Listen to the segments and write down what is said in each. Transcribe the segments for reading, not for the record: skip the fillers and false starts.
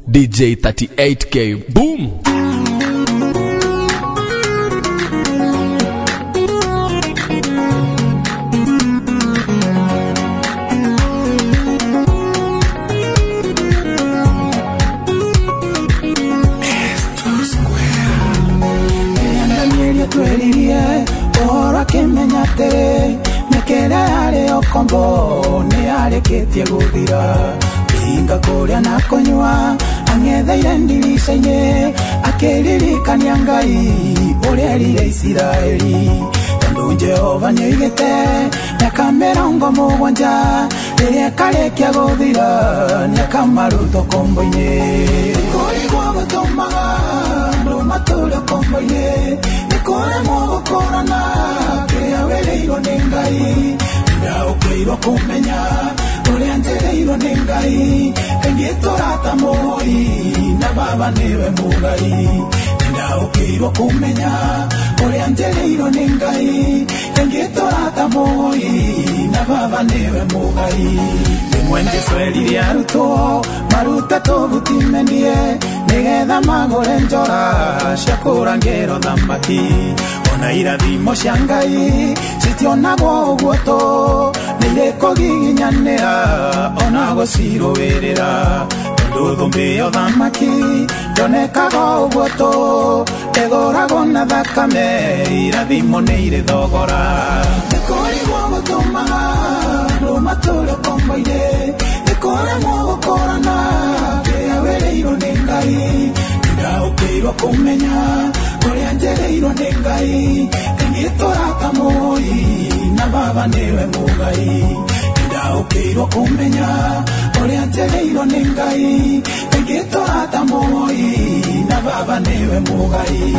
DJ 38K, boom! Kombo ni areketie guthira inga kuria na konywa angetheire ndirica-ini akiririkania Ngai uria erire Isiraeli tondu Jehova nioigite miaka 70 riria karekia guthira niakamaruta kombo-ini kurigwo gutumaga andu mature kombo-ini nikuremwo gukurana kiria wereirwo ni Ngai Ukeirwo kumenya uria njereirwo ni Ngai kaingĩ tũrata mũhoi na baba niwe mũgai ukeirwo kumenya uria njereirwo ni Ngai kaingĩ tũrata mũhoi na baba niwe mũgai rĩmwe Jesũ erire arutwo marute tũbutimendie nigetha magũre njora cia kũrangĩra ũthamaki ona irathimo cia Ngai citionagwo ũguo tũ nĩirĩkũgiginyanĩra ona gũcirũĩrĩra tondũ thũmbĩ ya ũthamaki ndonekaga ũguo tũ ĩgũragwo na thakame irathimo nĩ irĩ thogora nĩkũrigwo gũtũmaga andũ matũre kombo-inĩ nĩkũremwo gũkũrana kĩrĩa wereirwo nĩ Ngai ndaũkĩirwo kũmenya uria njereirwo ni Ngai kaingĩ tũrata mũhoi na baba niwe mũgai ndaũkĩirwo kũmenya uria njereirwo ni Ngai kaingĩ tũrata mũhoi na baba niwe mũgai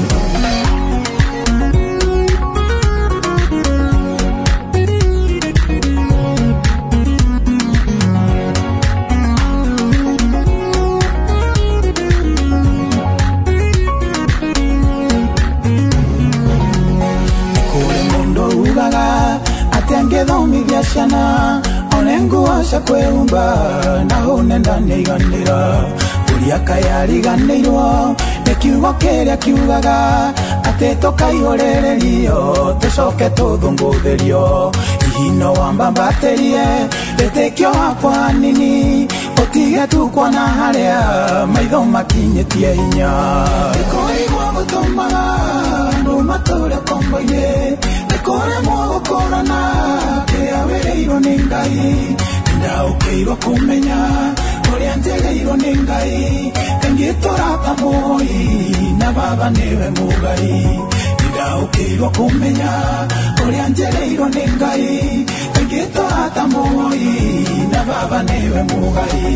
ngĩthomithia ciana one nguo cia kwĩhumba na hũne ndaniganĩra ũria kayariganĩirwo nĩ kiugo kĩrĩa kiugaga atĩ tũkaihũrĩrĩrio tũcoke tũthũngũthĩrio ihino wambambatĩrie wĩtĩkio wakwa nini ũtige tu kuona harĩa maitho makinyĩtie hinya nĩkũrigwo gũtũmaga andũ matũre kombo-inĩ nĩkũremwo gũkũrana kĩrĩa wereirwo nĩ Ngai ndaũkĩirwo kũmenya uria njereirwo nĩ Ngai kaingĩ tũrata mũhoi na baba niwe mũgai ndaũkĩirwo kũmenya uria njereirwo nĩ Ngai kaingĩ tũrata mũhoi na baba niwe mũgai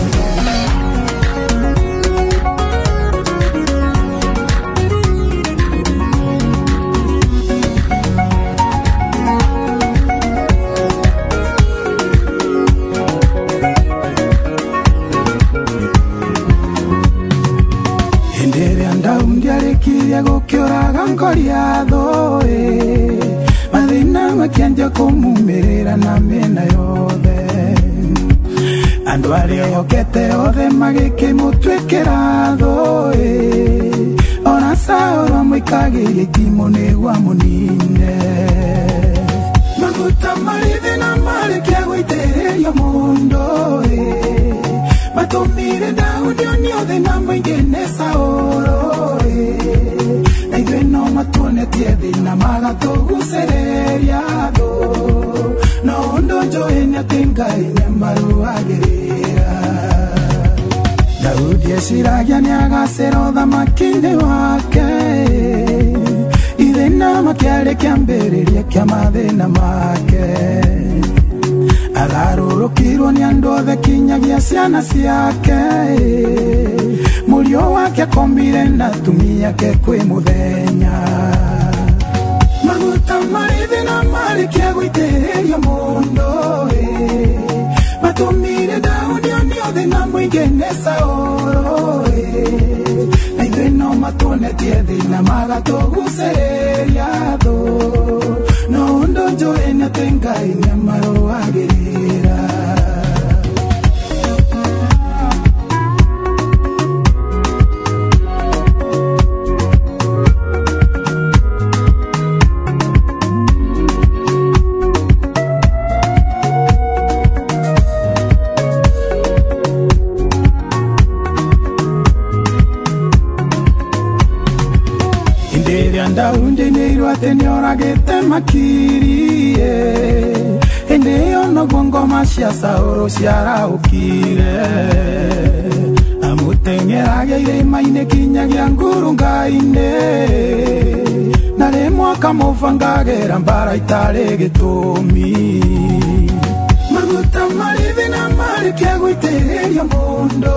ndiarĩkirie gũkĩũraga ngoria thũĩ mathĩna makĩanjia kũmumĩrĩra na mĩena yothe andũ arĩa ehokete othe magĩkĩmũtuĩkĩra thũĩ ona Saũlũ amũikagĩria itimũ nĩguo amũnine maguta marĩ thĩna marĩkia gũitĩrĩrio mũndũ matũmire Daudi onio thĩna mũingĩ nĩ Saũlũ na ithuĩ no matuonetie thĩna magatũgucĩrĩria thũ no ũndũ njũĩ nĩ atĩ Ngai nĩamarũagĩrĩra Daudi eciragia nĩagacĩra ũthamaki-inĩ wake ithĩna makĩarĩ kĩambĩrĩria kĩa mathĩna make ararũrũkirwo nĩ andũ othe kinyagia ciana ciake mũriũ wake akomire na atumia ake kwĩ mũthenya maguta marĩ thĩna marĩkia gũitĩrĩrio mũndũ matũmire Daudi onio thĩna mũingĩ nĩ Saũlũ na ithuĩ no matuonetie thĩna magatũgucĩrĩria thũ no ũndũ njũĩ nĩ atĩ Ngai nĩamarũagĩrĩra Mwirwa tenyoragete makirie Ende ono ngoma cia Sauro ciaraukire Amuteng'erage irima-inĩ kinyagia ngurunga-inĩ Na rĩmwe akamũbangagĩra mbara itarĩ gĩtũmi Maguta marĩ thĩna marĩkia gũitĩrĩria mũndũ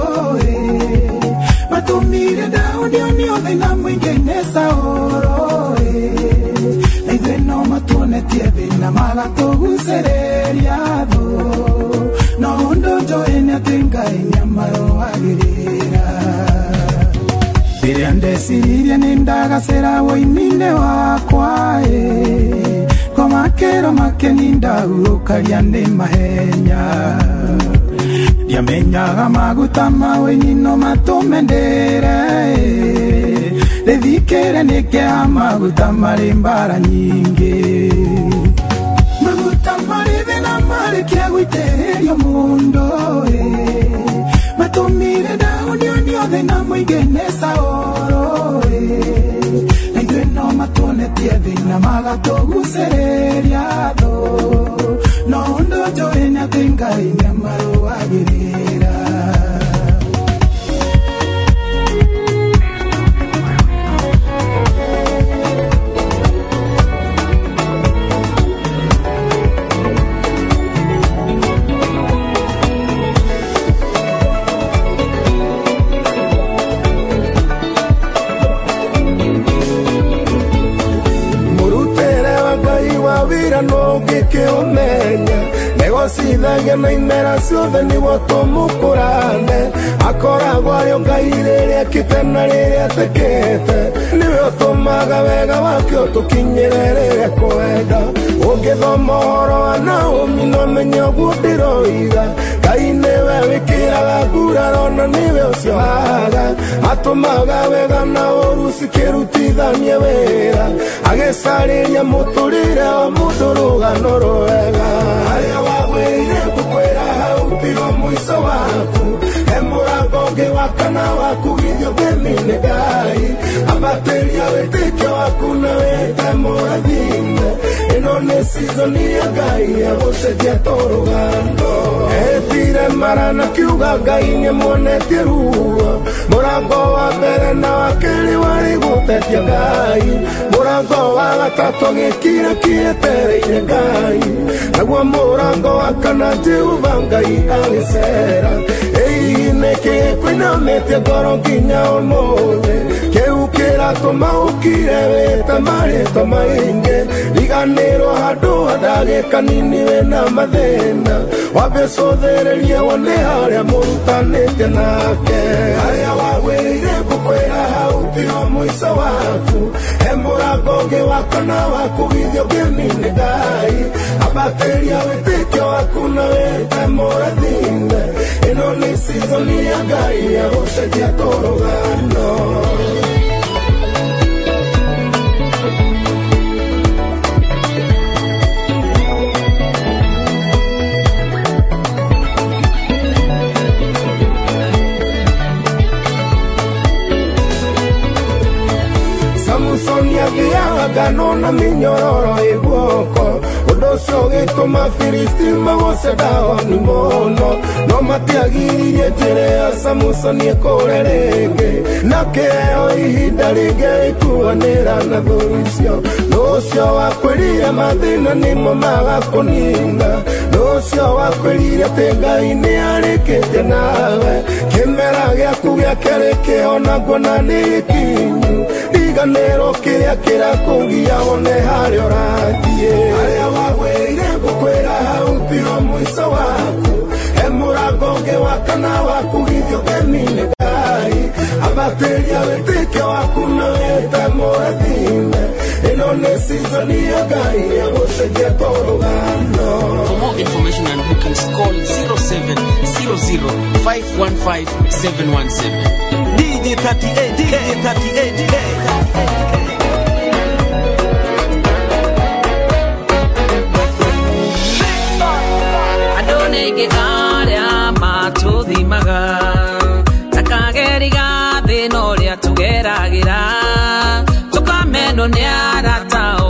Matumire ndaũni oniothe na mũingĩ-inĩ Sauro Na ithuĩ no matuonetie thĩna magatũgucĩrĩria thũ No ũndũ njũĩ nĩ atĩ Ngai nĩamarũagĩrĩra Rĩrĩa ndeciririe nĩ ndagacĩra woini-inĩ wakwa Ngomakĩro makeni ndahurũkagia nĩ mahenya Ndiamenyaga maguta ma woini no matũme ndĩre Rĩthikĩre nĩkĩha maguta marĩ mbara nyingĩ Maguta marĩ thĩna marĩkia gũitĩrĩria mũndũ Matũmire ndaũni oniothe na mũingĩ-inĩ Sauro Na ithuĩ no matuonetie thĩna magatũgucĩrĩria thũ No ũndũ njũĩ nĩ atĩ Ngai nĩamarũagĩrĩra Negocithagia na imera ciothe nĩguo tũmũkũrane Akoragwo arĩ o Ngai rĩrĩa ekĩte na rĩrĩa atekĩte Nĩwe ũtũmaga wega wake ũtũkinyĩre rĩrĩa kwenda Ũngĩthoma ũhoro wa Naomi no menye ũguo ndĩroiga Ngai nĩwe wĩkĩraga nguraro na nĩwe ũciohaga Atũmaga wega na ũru cikĩrutithanie wĩra Agĩcarĩria mũtũrĩre wa mũndũ rũgano rwega Harĩa wagwĩrire ngũkwĩra hau tigo mũico waku He mũrango ũngĩ wa kana waku githĩ ũngĩmine Ngai Ambatĩria wĩtĩkio waku na wĩte mũrathime Ĩno nĩ season ya Ngai ya gũcenjia tũrũgano Etire mara na kiuga Ngai nĩmuonetie ruo Mũrango wa mbere na wa kerĩ warĩ gũtetia Ngai Mũrango wa gatatũ gĩkira kĩetereire Ngai Naguo mũrango wa kana Jehova Ngai agĩcera Nĩkĩ kwĩnamĩtie ngoro nginya ũmũthĩ Kĩu kĩratũma ũkire wĩte marĩtwa maingĩ Riganĩrwo handũ ha ndagĩka nini wĩna mathĩna Wambe ũcũthĩrĩrie wone harĩa mũrutanĩtie nake Harĩa wagwĩrĩire ngũkwĩra hau tigo mũico waku He mũrango ũngĩ wa kana waku githĩ ũngĩmine Ngai Ambatĩria wĩtĩkio waku na wĩte mũrathime Ĩno nĩ season ya Ngai ya gũcenjia tũrũgano Samsoni agĩaga ngano na mĩnyororo ĩguoko Ũndũ ũcio ũgĩtũma Filisti magoce Dagoni mũno No matiagiririe njĩra ya Samsoni ĩkũre rĩngĩ Na kĩheo ihinda rĩngĩ ĩkuanĩra na thũ icio Nũcio wakwĩrire mathĩna nĩmo magakũnina Nũcio wakwĩrire atĩ Ngai nĩarĩkĩtie nawe Kĩmera gĩaku gĩa kerĩ kĩhona nguona nĩ gĩkinyu Riganĩrwo kĩrĩa kĩrakũgia wone harĩa ũrathiĩ Harĩa wagwĩrire ngũkwĩra hau tigo mũico waku He mũrango ũngĩ wa kana waku githĩ ũngĩmine Ngai Ambatĩria wĩtĩkio waku na wĩte mũrathime Ĩno nĩ season ya Ngai ya gũcenjia tũrũgano For more information and bookings call 0700-515-717 DJ 38K Adonege aria matuthimaga takageriga thina uria tugeragira tukameno ni arata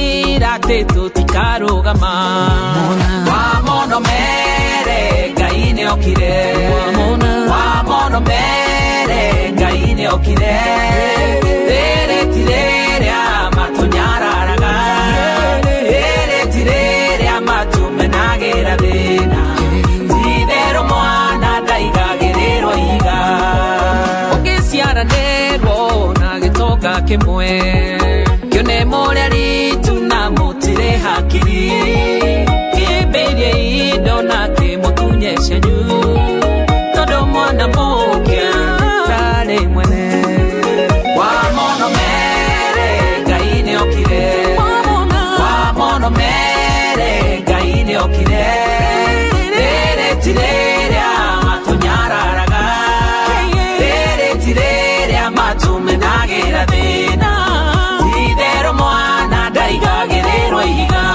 twira te tutikarugama wa mono mere Ngai ni okire wa mono mere Ngai ni okire tere tirere amatunyararaga tere tirere amatumenagera bena tidero mwana ndaigagerero iga okisiaranero na gitoka kimwe kione moria ritu na mutire hakiri kiberie indo na kimutunyesha juu todo mwana mokia tare mwene wa mono mere Ngai ni okire wa mono mere Ngai ni okire tere tirere amatunyararaga tere tirere amatumenagera bena tidero mwana ndaigagerero iga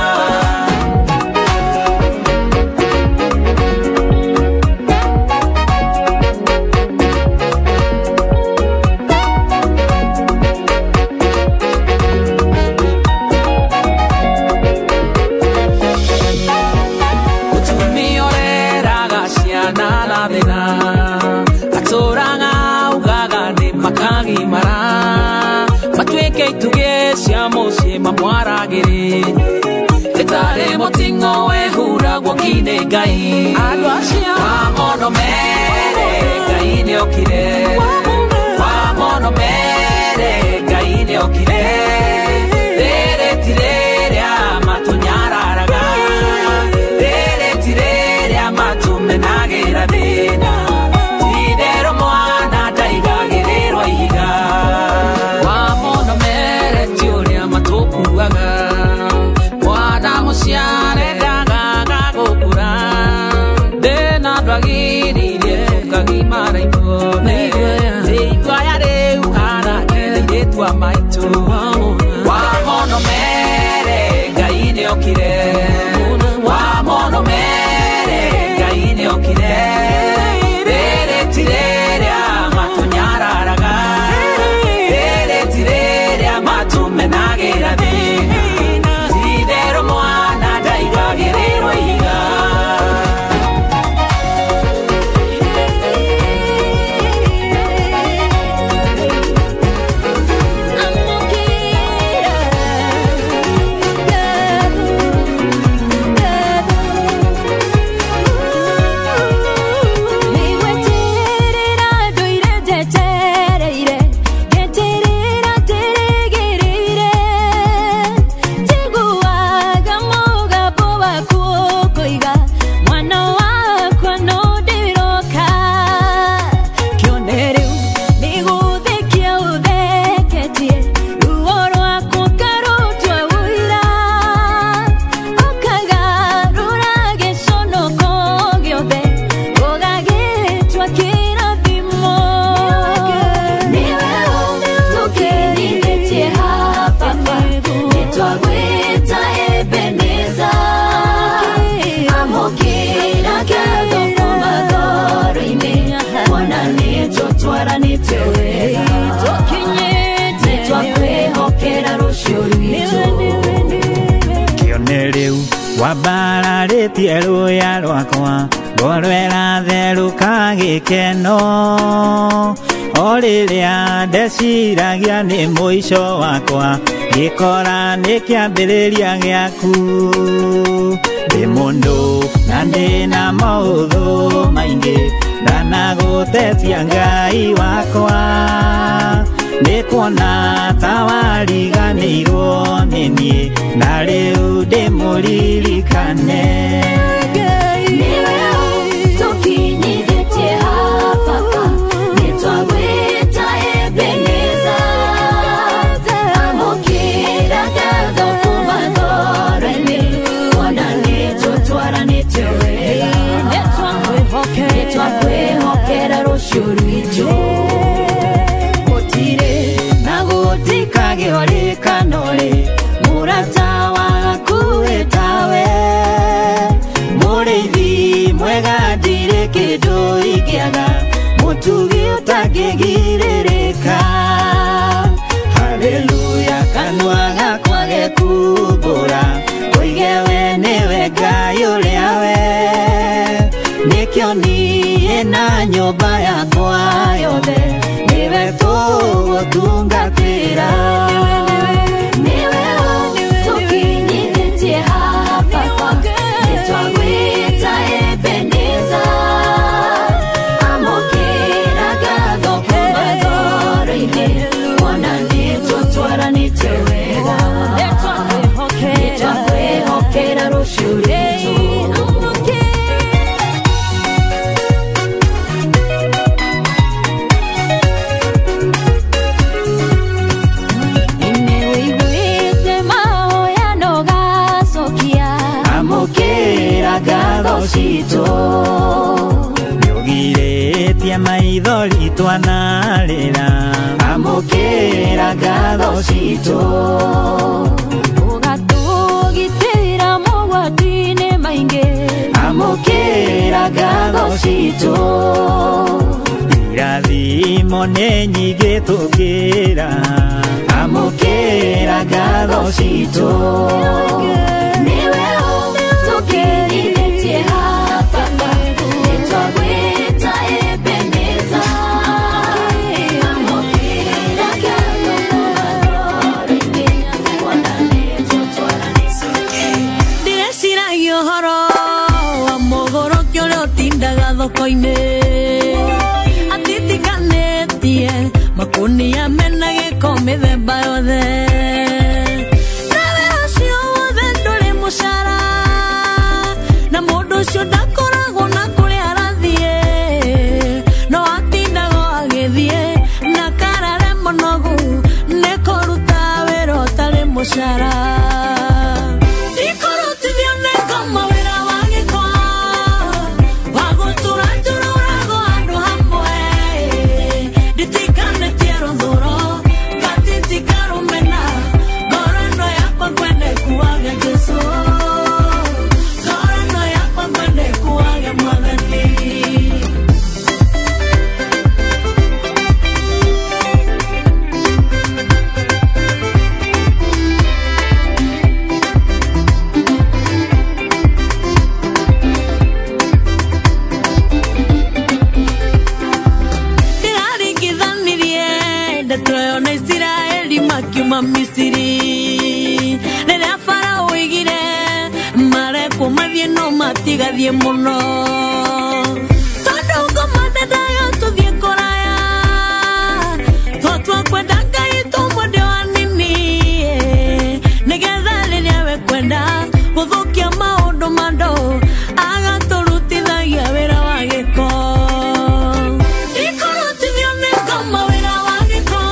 mamwaragere etare motingo wehura gwakine Ngai adwasia wa mono mere Ngai ni okire wa mono mere Ngai ni okire tere tirere amatunyararaga tere tirere amatumenagera bena tidero mwana ndaigagerero iga wa mono mere tiuria matukuaga mwana musiare daga gukura dena dwagiririe kagimara ikone igwaya reu hara kende twa maitu wa mono mere Ngai ni okire wa mono mere Ngai ni okire tere tirere amatunyararaga tere tirere amatumenagera bena tidero mwana ndaigagerero iga wabararetie ruya rwakwa ngorwera theruka gikeno oriria ndeciragia ni muico wakwa gikora ni kiambiriria giaku ndi mundu na ndina mauthu maingi ndanagutetia Ngai wakwa ndikuona tawariganirwo nini na riu ndimuririkane tukinyithetie hapa nitwagwita Ebeneza amukira gatho kuma thoreni ona nitutwaranite wega nitwakwihokera rucio rwitu Kagiorikanore murata waku etawe mureithi mwega ndire kindu ikiaga mutugi utangigirika haleluya kanwa gakwa geku itewega nitwakwihokera rucio rwitu Cito Yogire tia maidoli tuanalera Amokera gado cito Ugatugitira mogwatine mainge Amokera gado cito Irathimo nenyige tukira Amokera gado cito Niwe tukiri atitikanetie makunia menage komithe bayothe nawe acio wothe ndũrĩ mũcara na mũndũ ũcio ndakoragwo na kũrĩa arathiĩ no atindago agĩthiĩ na karare mũnogu nĩ kũruta wĩra ũtarĩ mũcara ikorotithio nĩ kama wĩra wa gĩkwa Misiri nere Farao igire mare kumathie no matigathie muno tondu ngomande dayo tuthie koraya totwa kwenda Ngai tumwende wanini nigetha riria we kwenda guthukia maundu mando agaturutithagia wira wa giko ikorotithio ni kama wira wa giko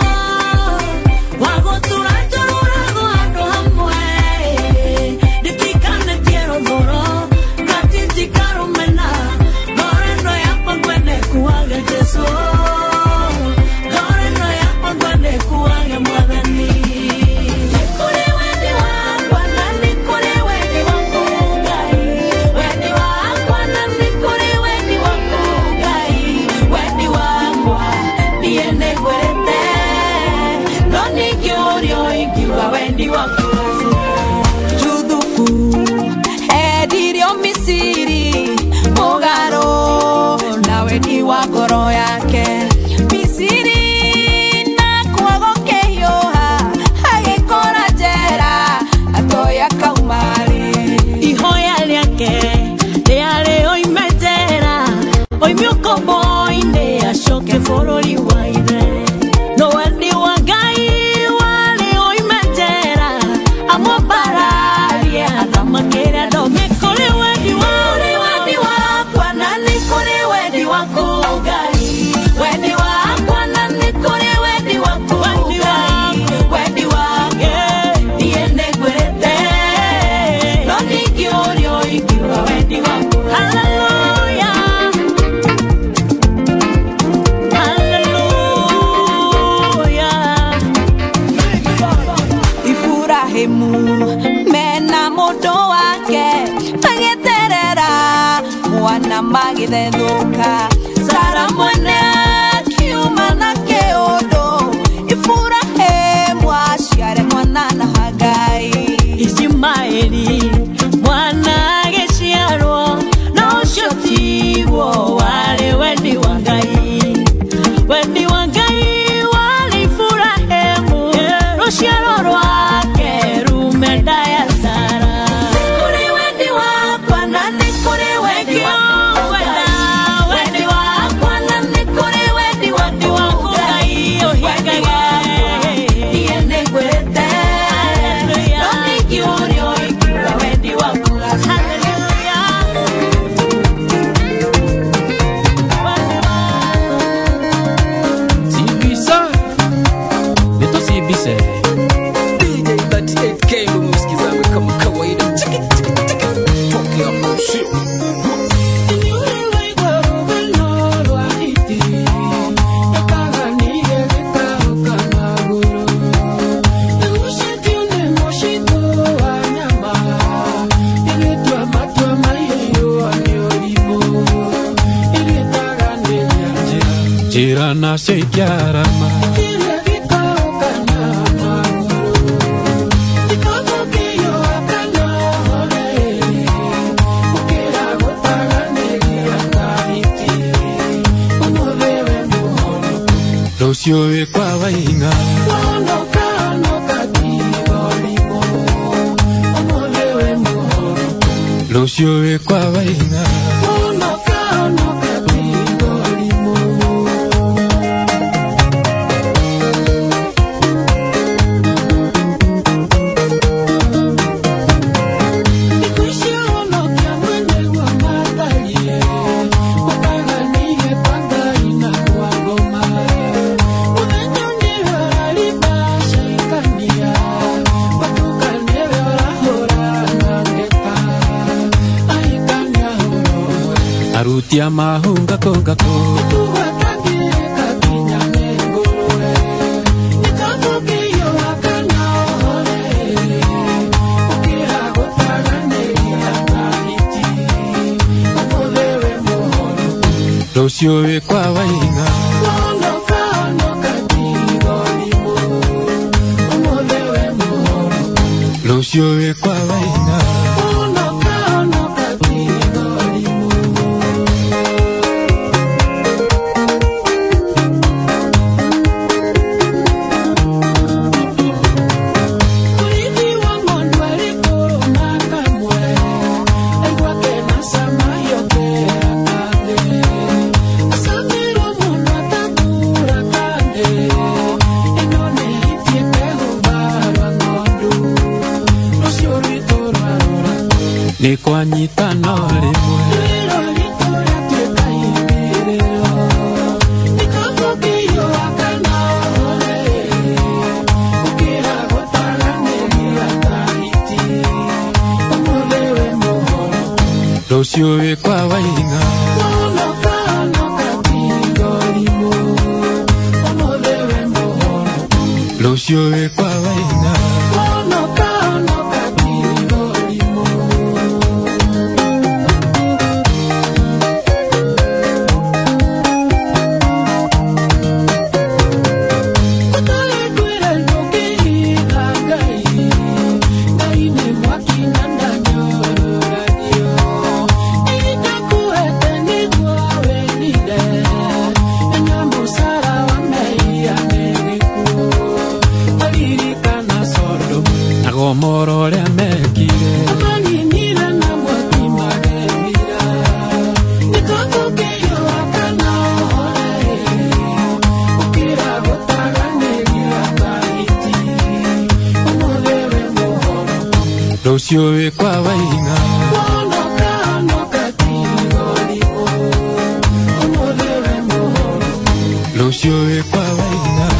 Edirio Misiri Mogaro nawe ni wa ngoro yake Misiri na kwago keyoha agikora jera atoya kaumari ihoya liake liare oimejera oimyuko boinde ashoke forori waire no wendi wa Ngai wale oimejera amobara makera do mekole wedi wa kwa nani kore wedi wa Ngai wedi wa kwa nani kore wedi wa Ngai wedi wa diende kwete no nikiorio ikiwa wedi wa haleluya haleluya Ifurahimu mena modo wake ageterera mwana magithethuka Sara mwana kiuma na keodo Ifurahimu aciare mwana na Hagai Ismaeli mwana ageciarwo no ũcio tiguo wale wendi wa Ngai wendi wa Ngai wale Ifurahimu ruciaro rwake rumenda ya Sara kuri wendi wakwa na ni kuri wendi wakwa wendi wakwa na ni kuri macio ikiarama Lucio wekwa wainga Lucio wekwa wainga Arutia mahunga konga ko Lucio wekwa wainga Lucio wekwa wainga ni kwanyita no rimwe Lucio wekwa wainga Lucio wekwa wainga Morore mekire Amanimira na mwatima gemira Nikoko keyo akana Ukira gotaganira kaiti Umulewe mohoro Lucio wekwa wainga Umulewe mohoro Lucio wekwa wainga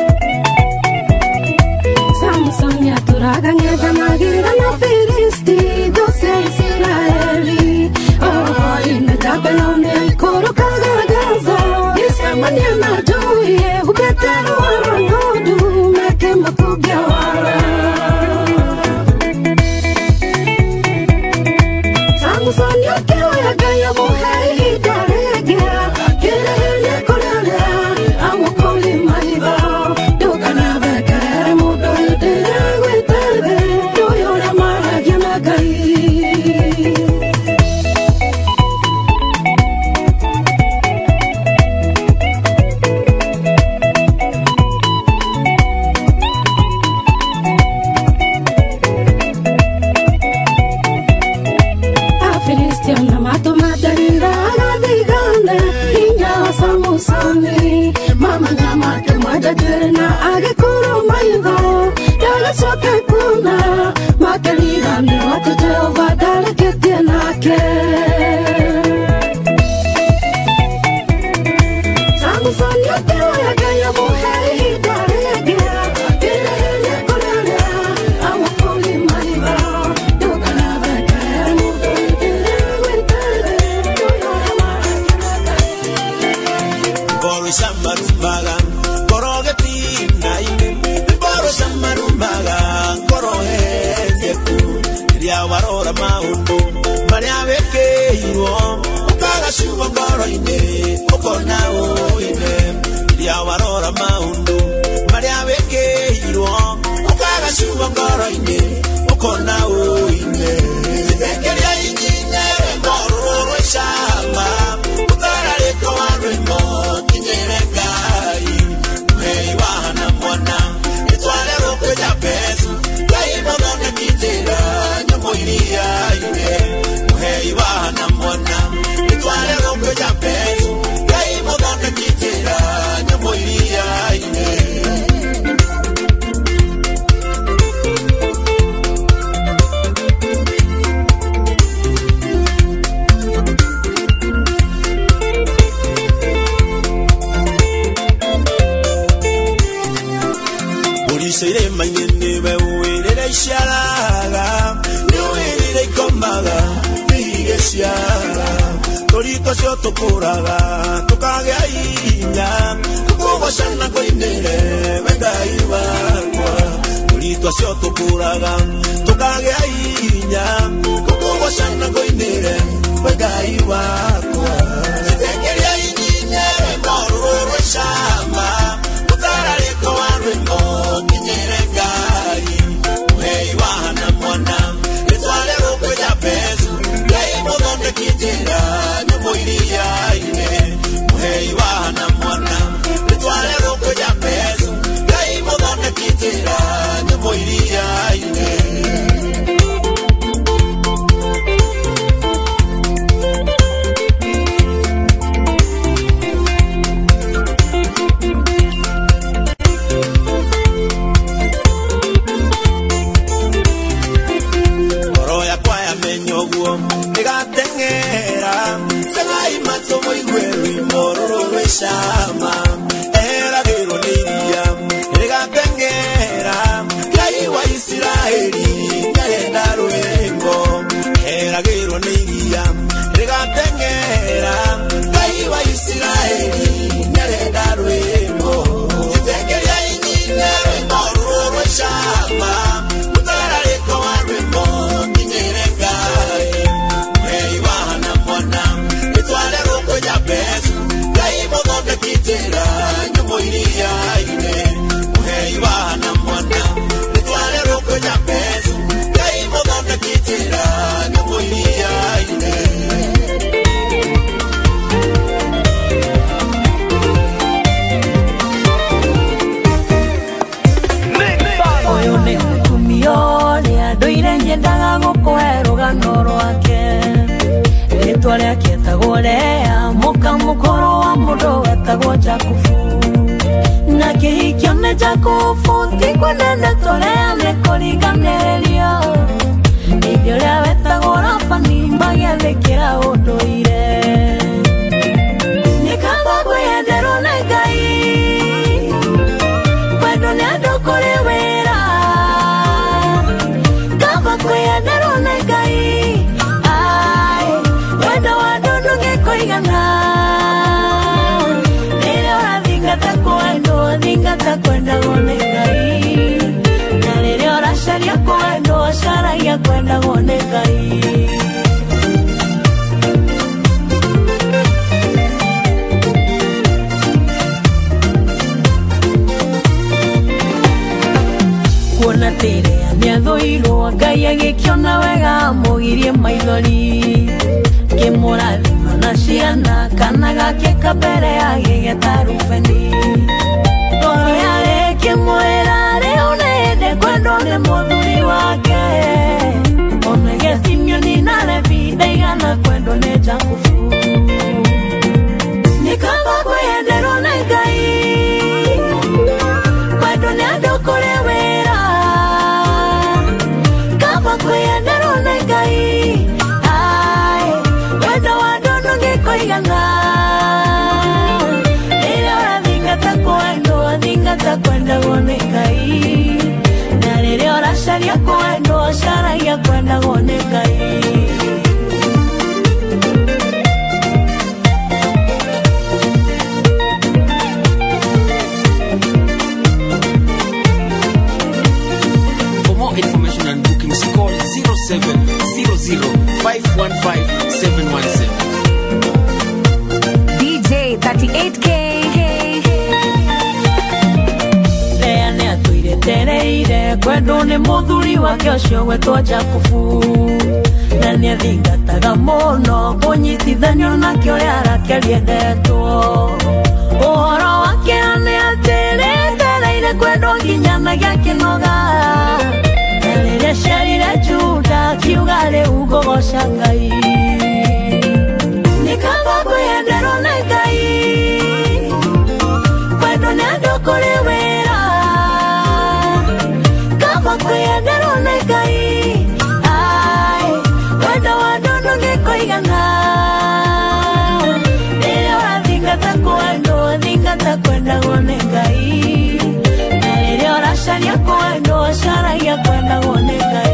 Samson ya turaga ngeda magira na filisti Wajajirina agikuru maitho Yagacoka kuna Makalira ni watu Jehova ndareketie nake Tangu sonyo tewa ya gaya muheri Daregia Direle kulele Awakuli maitho Yukana vekere mutu Direwintele Boro Samarumbaga Korogeti naime Boro Samarumbaga Korohezeku Ria warora maundu Maria wekeirwo Ukaga shuwa ngoro ine Ukona uine Ria warora maundu Maria wekeirwo Ukaga shuwa ngoro ine Ukona uine Zitekeria inyine Ngoro rweshama Utarareko warwemo Kinyeregai Mwei wahana mwana Itwale rokwe ja pesu Gai modone kitira Nyomoiria ine Mwei wahana mwana Itwale rokwe ja pesu Gai modone kitira Nyomoiria ine Sere manyene wewe isharaga niwe ikomaga bigesiaga torito sio tokuraga tukage ainya kubashana koinere wedaiwa torito sio tokuraga tukage ainya kubashana koinere wedaiwa sitekeria inyine ngoro shamba utarare ko warimo Kinyeregai, mwei wahana mwana Itwale rokwe ja pesu Gai modone kitira Nyomoiria ine Mwei wahana mwana Itwale rokwe ja pesu Gai modone kitira Nyomoiria ine Shama era gero niria ega tengera kai wa Israeli kaenda ruengo era gero niria ega tengera kai wa Israeli kaenda ruengo tekeria inyine ngoro shama utarare ko arwemo kinyeregai mwei wahana mwana itwale roko ja pesu Modone kitira Nyomoiria ine Mwei wahana mwana Itwale roko ja pesu Gai modone kitira Nyomoiria ine Oyo ni mutumio ni anduire nyendaga gukwe rugano rwake Ritwa riake etagwo Lea muka mukoro wa mundu wetagwo Jakubu na kihikio ni Jakubu tikwenene turea nikuriganĩrĩrio Ithe ũrĩa wetagwo Labani magĩathĩkĩra ũndũire Nikamba kwĩyenderwo nĩ Ngai kwendwo nĩ andũ kũrĩ wĩra Kamba kwĩyenderwo nĩ Ngai Wendo wa ndũndũ ngĩkũigana Rĩrĩa ũrathingata kwendwo thingata kwendagwo nĩ Ngai Na rĩrĩa ũracaria kwendwo caragia kwendagwo nĩ Ngai Kuona tĩrĩa nĩathũirwo Ngai agĩkĩona wega amũgirie maithori Kĩmũrathima na ciana kana gake kabere agĩgeta Rubeni Ngoro yarĩ kĩmwĩra rĩu nĩ hĩndĩ kwendwo nĩ mũthuri wake Onagia Simeoni na Levi ndaigana kwendwo nĩ Jakubu Nikamba kwĩyenderwo nĩ Ngai kwenda gone Ngai. For more information and bookings, call 0700-515-717. DJ 38K. Leane atuire tereire kwendo ni muthuri wake ucio gwetwo Jakubu, na ni athingataga muno kunyitithanio nake uria arakeriendetwo. Uhoro wake ni atereire kwendo nginyanagia kinoga, na riria ciarire Juda kiuga riu ngogoca Ngai. Nikamba kwienderwo na Ngai, kwendo ni andu kuri wira, kamba kwienderwo na Ngai. Ai, wendo wa ndundu gikoigana, riria urathingata kwendo thingata kwenda gone Ngai, na riria uracaria kwendo caragia kwenda gone Ngai.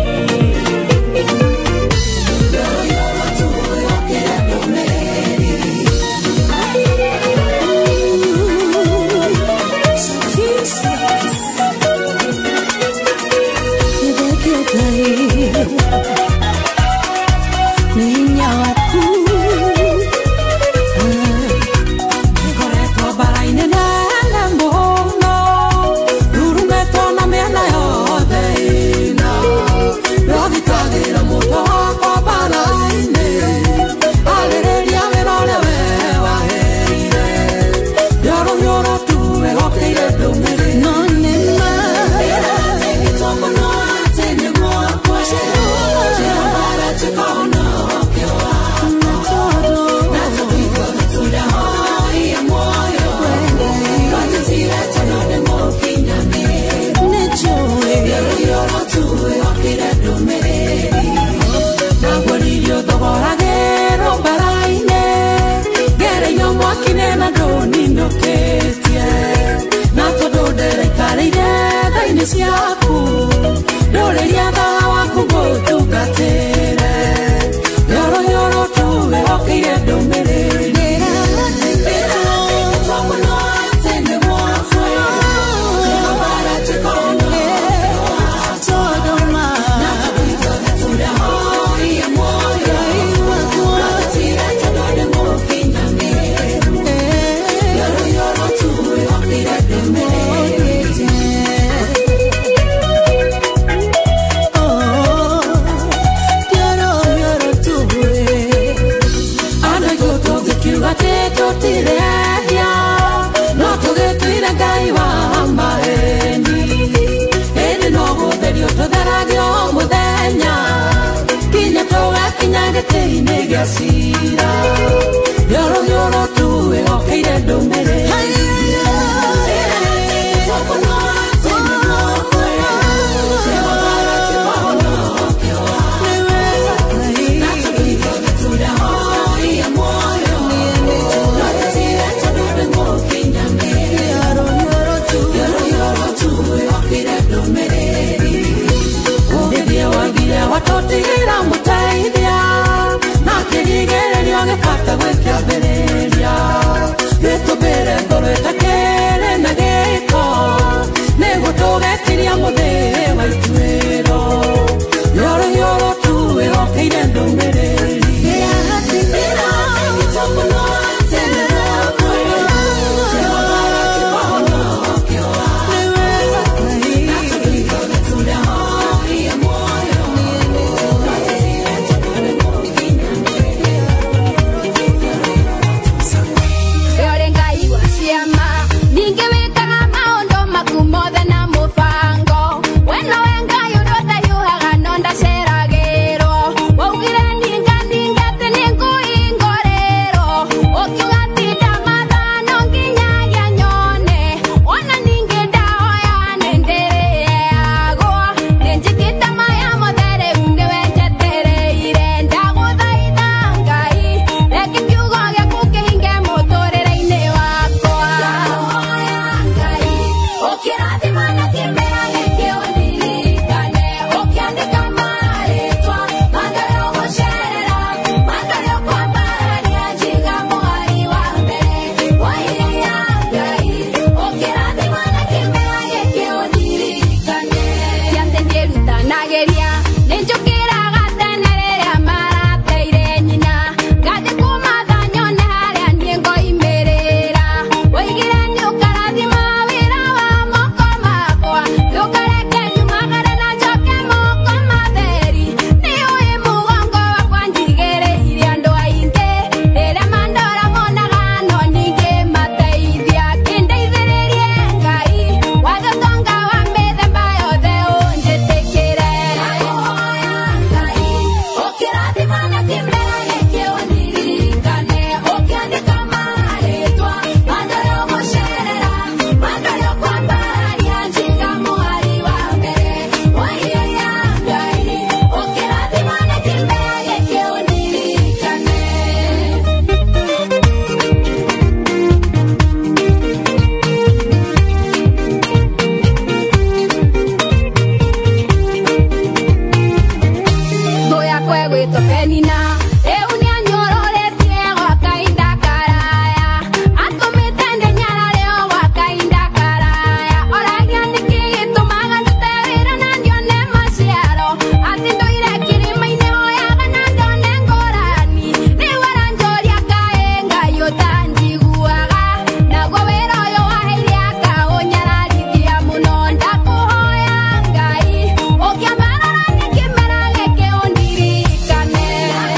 agwĩtwo Penina rĩu nĩanyũrũrĩtie gwa kahinda karaya atũmĩte ndĩnyararĩo gwa kahinda karaya oragia nĩkĩ gĩtũmaga ndute wĩra na ndione maciaro atĩ ndũire kĩrĩma-inĩ hoyaga na ndone ngũrani rĩu aranjũria kaĩ Ngai ũtanjiguaga naguo wĩra ũyũ waheire akaũnyararithia mũno ndakũhoya Ngai ũkĩamarora nĩ kĩmera gĩkĩ ũndirikane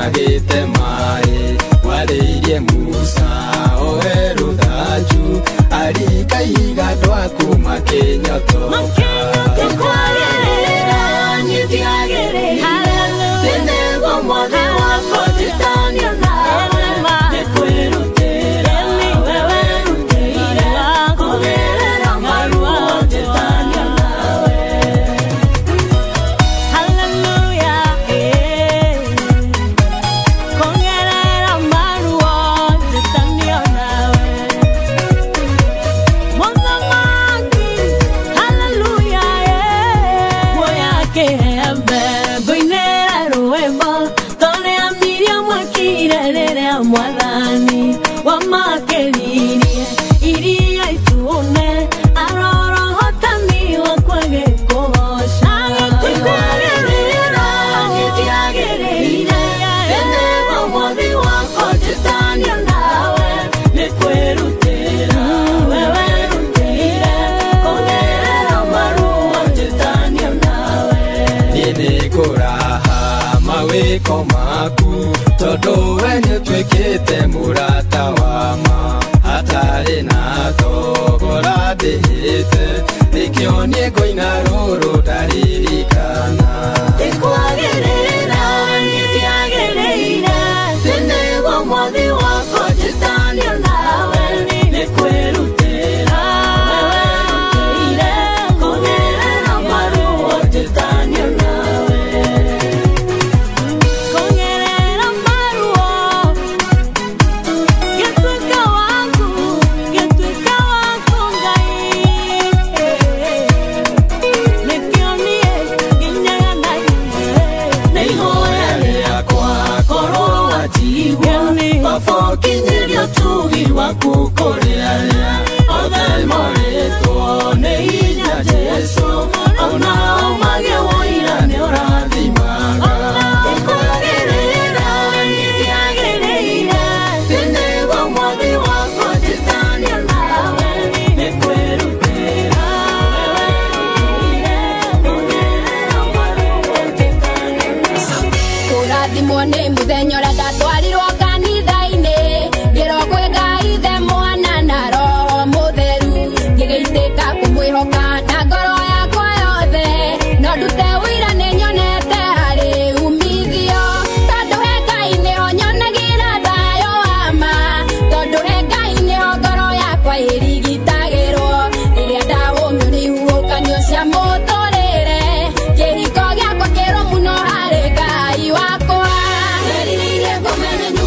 magite mai waririe Musa oeru thaju arika iga twaku makinyoto Tukwagerera nitiagerera Tenego mwathe wako titanio nawe Nekwirutira wewe rutira Kugerera maruo titanio nawe Hallelujah Kugerera maruo titanio nawe Mothamaki Hallelujah Moyake hembe Boinera ruembo Tone a Miriam wakirerere a mwathani Wamakeririe Iria itune Aroro hotani wakwage kuhosha Tukwagerera nitiagereire Tenego mwathi wako titanio nawe Nekwirutira wewe rutire Kugerera maruo titanio nawe nini kuraha mawiko maku tondu we nitwikite murata wama hatari na thogora ndihite nikio nie ngoina ruru ndaririkana Tukwagerera nitiagereire Tenego mwathi wako titanio nawe Nekwirutira wewe rutire Kugerera maruo titanio nawe Kugerera maruo Gĩtuĩka waku Ngai Nĩkĩo niĩ nginyaga na Nĩ ihoya rĩakwa korwo watigwo Baba ũkinyĩrie ũtugi waku kũrĩ arĩa othe morĩtwo nĩ hinya Jesũ Onao magĩe woira nĩ ũrathimaga Tukwagerera nitiagereire Tenego mwathi wako titanio nawe Nekwirutira wewe rutire Kugerera maruo titanio nawe Kurathimwo nĩ mũthenya ũrĩa ndatwarirwo kanitha-inĩ ngĩrogwo Ngai Ithe Mwana na Roho Mũtheru ngĩgĩitĩka kũmwĩhoka na ngoro yakwa yothe no ndute ũira nĩ nyonete harĩ umithio tondũ he Ngai nĩho nyonagĩra thayũ wa ma tondũ he Ngai nĩho ngoro yakwa ĩrigitagĩrwo rĩrĩa ndahũmio nĩ ihuhũkanio cia mũtũrĩre kĩhiko gĩakwa kĩrũmu no harĩ Ngai wakwa Nĩririire ngũmenye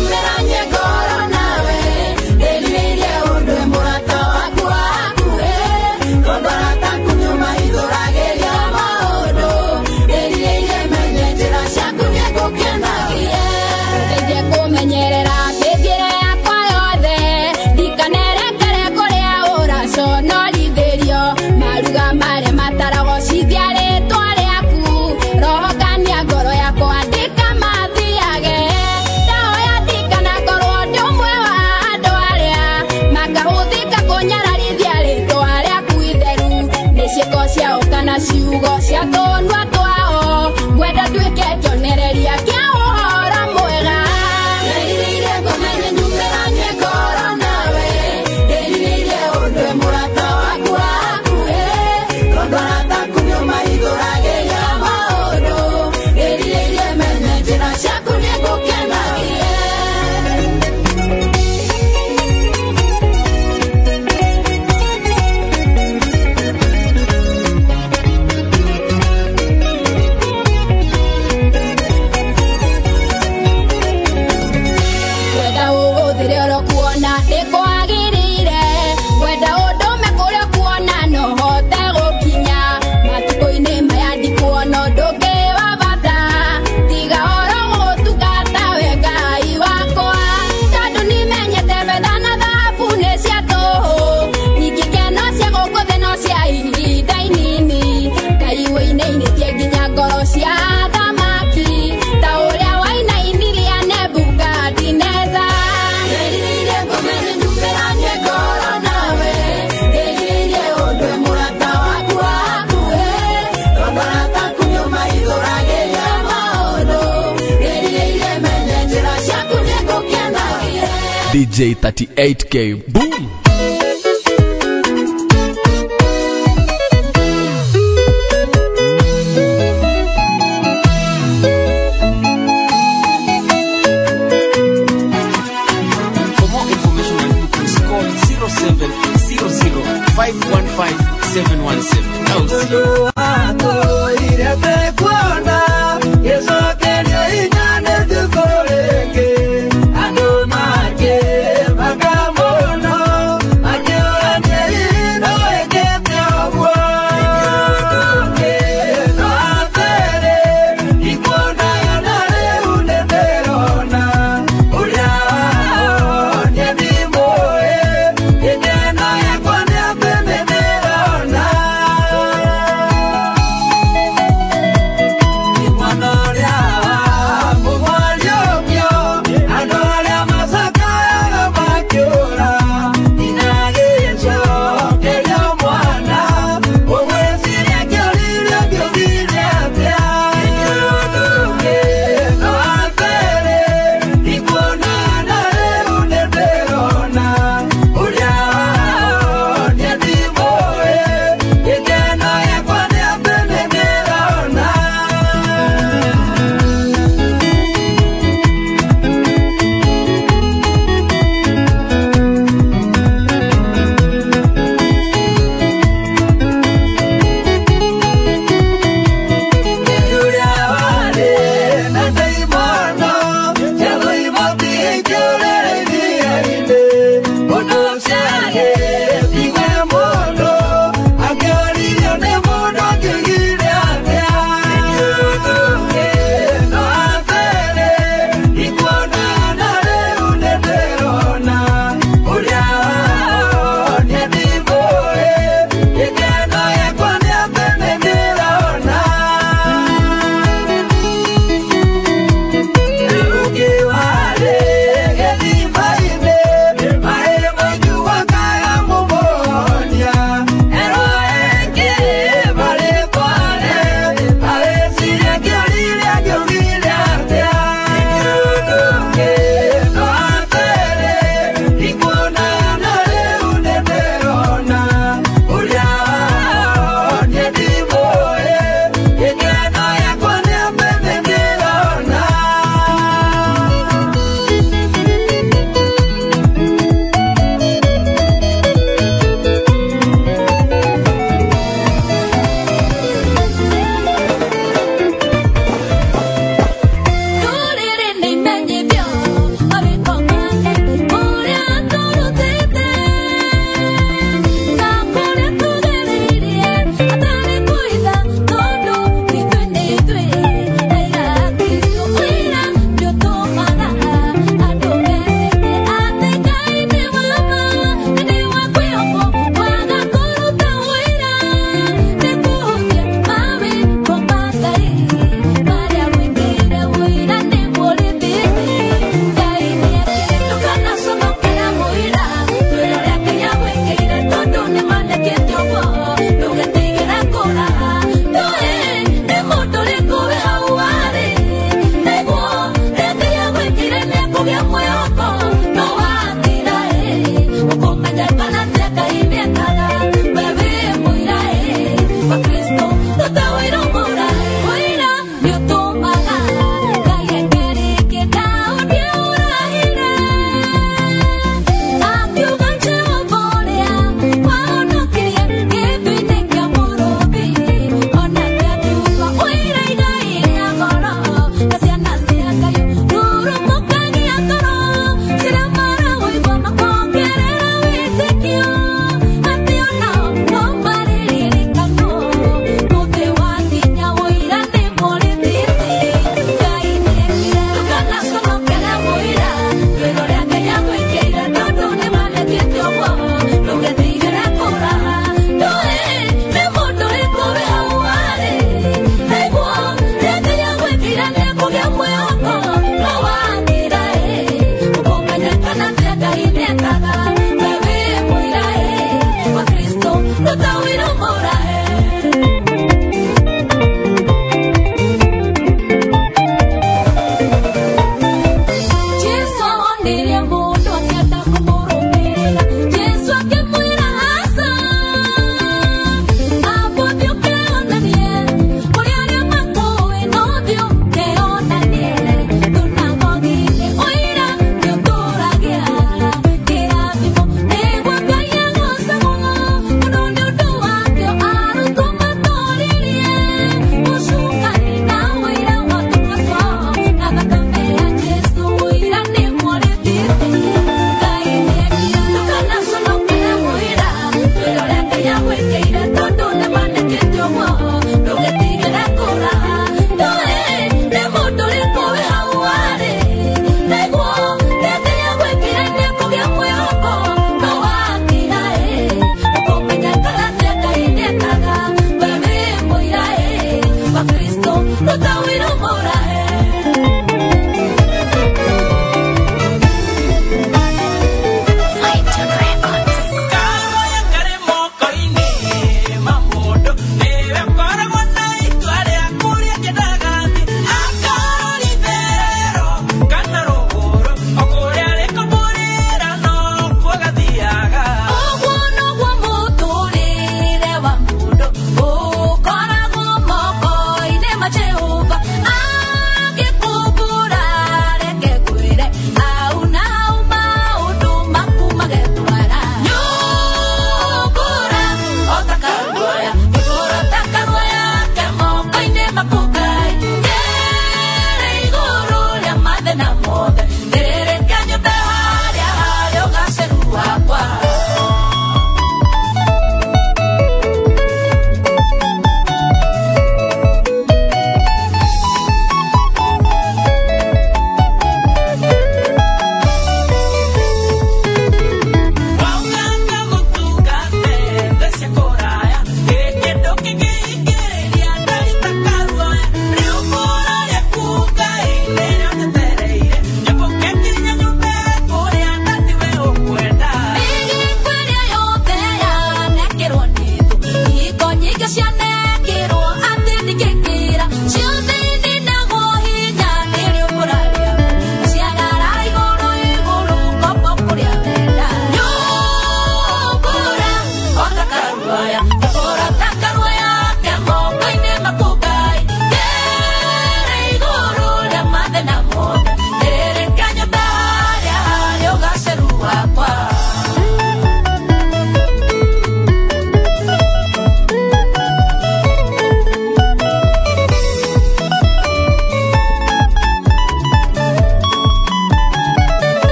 DJ 38K. Boom! For more information and bookings, call 0700-515-717. Now see you. Ando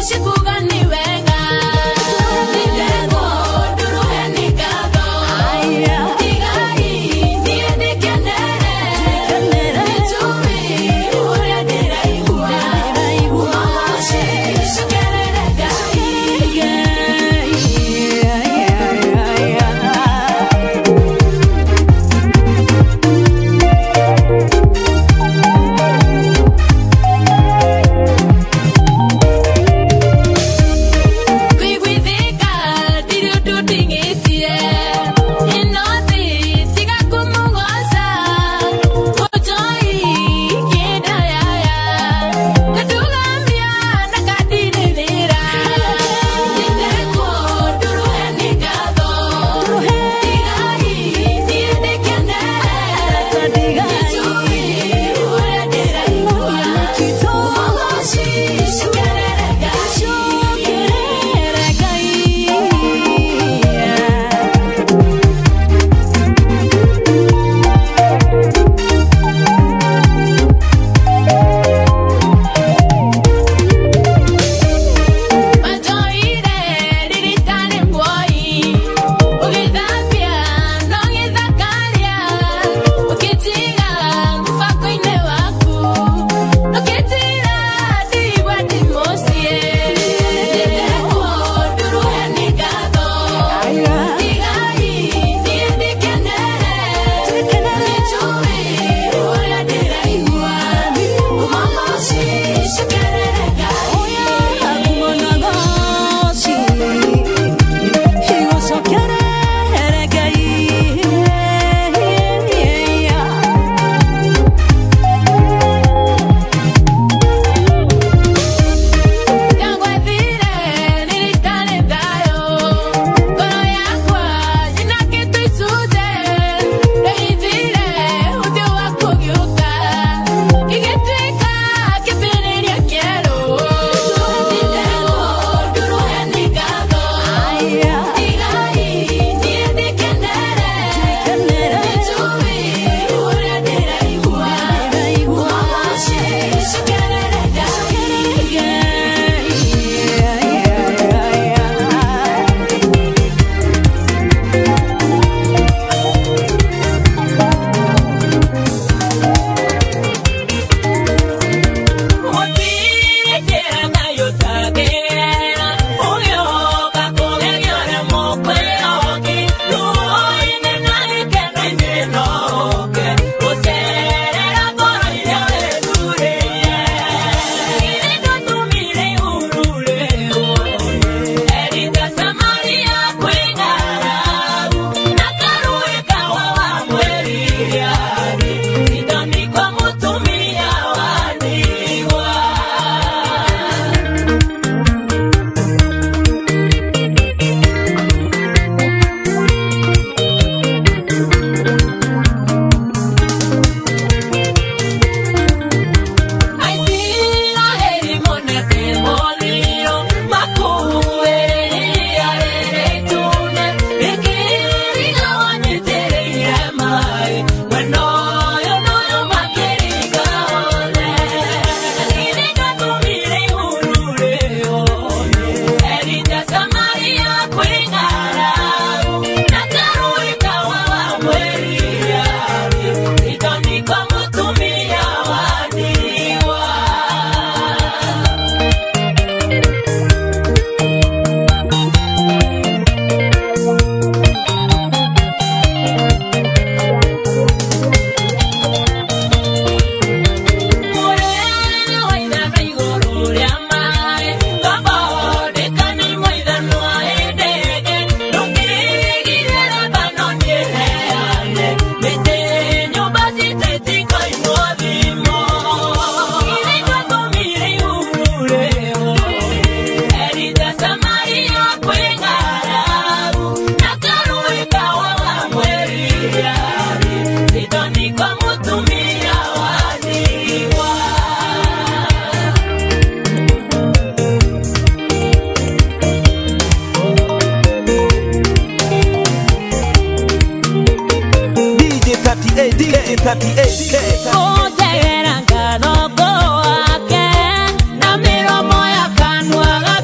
Ujegera ngano wake na miromo ya kanua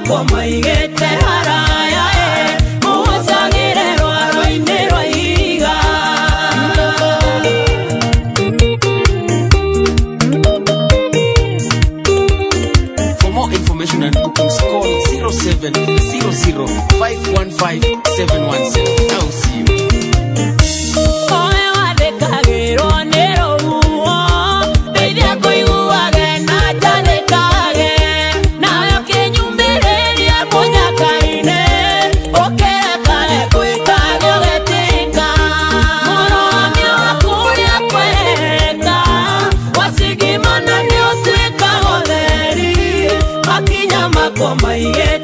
makoma igete haraya muhosagire rwaro-inĩ rwa ihiga. For more information and bookings, call 0700-515-717. I'll see you. Makoma igete